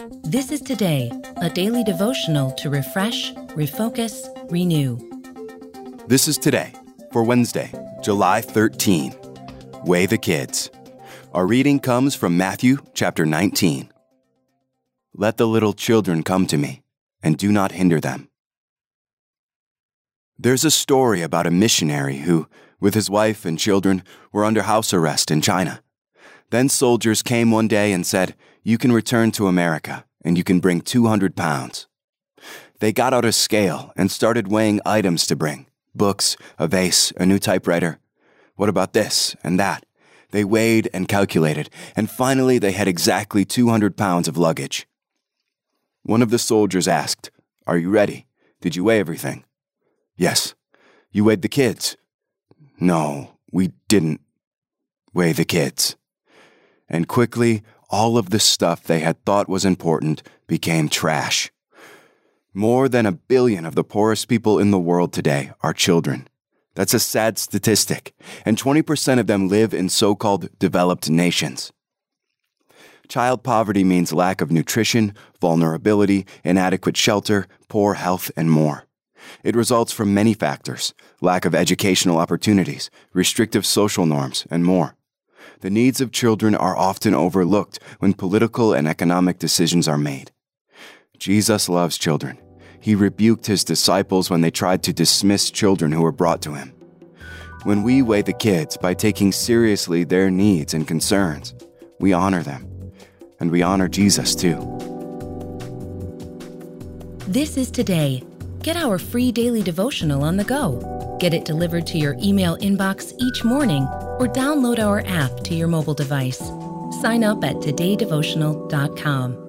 This is Today, a daily devotional to refresh, refocus, renew. This is Today for Wednesday, July 13. Weigh the kids. Our reading comes from Matthew chapter 19. Let the little children come to me, and do not hinder them. There's a story about a missionary who, with his wife and children, were under house arrest in China. Then soldiers came one day and said, "You can return to America, and you can bring 200 pounds. They got out a scale and started weighing items to bring. Books, a vase, a new typewriter. What about this and that? They weighed and calculated, and finally they had exactly 200 pounds of luggage. One of the soldiers asked, "Are you ready? Did you weigh everything?" "Yes." "You weighed the kids?" "No, we didn't weigh the kids." And quickly, all of the stuff they had thought was important became trash. More than 1 billion of the poorest people in the world today are children. That's a sad statistic, and 20% of them live in so-called developed nations. Child poverty means lack of nutrition, vulnerability, inadequate shelter, poor health, and more. It results from many factors: lack of educational opportunities, restrictive social norms, and more. The needs of children are often overlooked when political and economic decisions are made. Jesus loves children. He rebuked his disciples when they tried to dismiss children who were brought to him. When we weigh the kids by taking seriously their needs and concerns, we honor them. And we honor Jesus too. This is Today. Get our free daily devotional on the go. Get it delivered to your email inbox each morning or download our app to your mobile device. Sign up at todaydevotional.com.